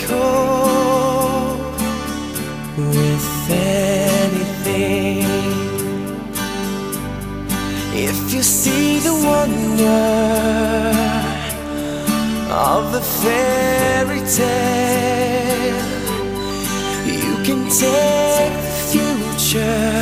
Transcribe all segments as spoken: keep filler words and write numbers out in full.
cope with anything. If you see the wonder of the fairy tale, you can take the future,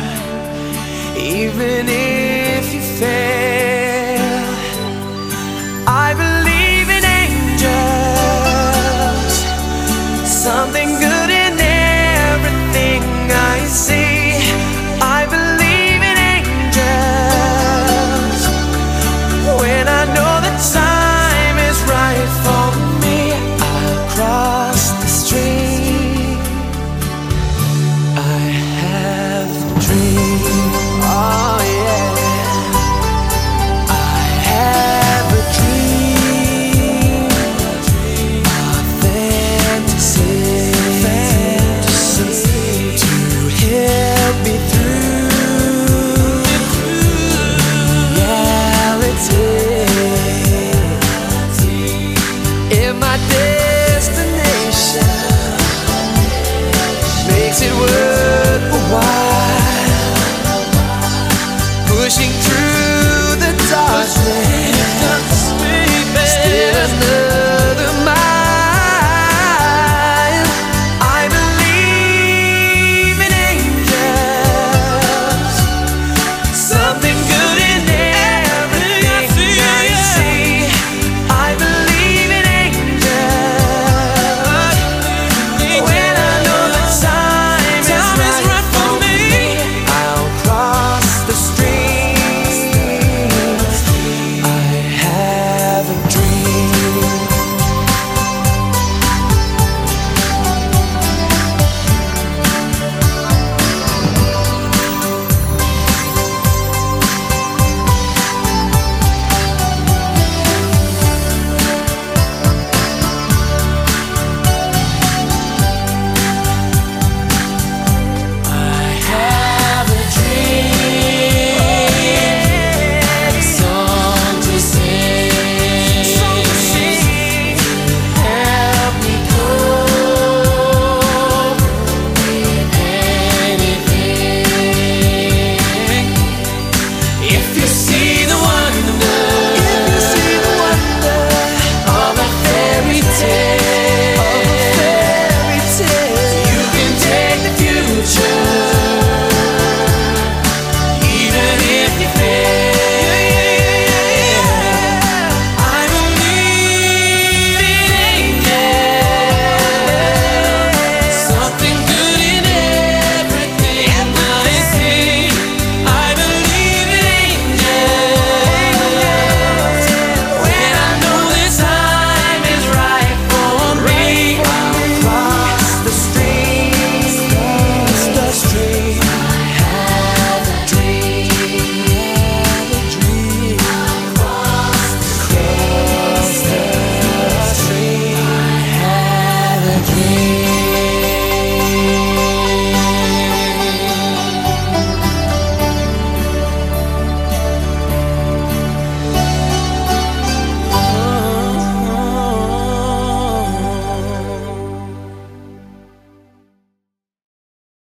even if you fail. I believe in angels, something good in everything I see. I believe in angels when I know the time is right for me. I'll cross the stream. I have a dream. Oh yeah, I have a dream, a fantasy, fantasy to help me through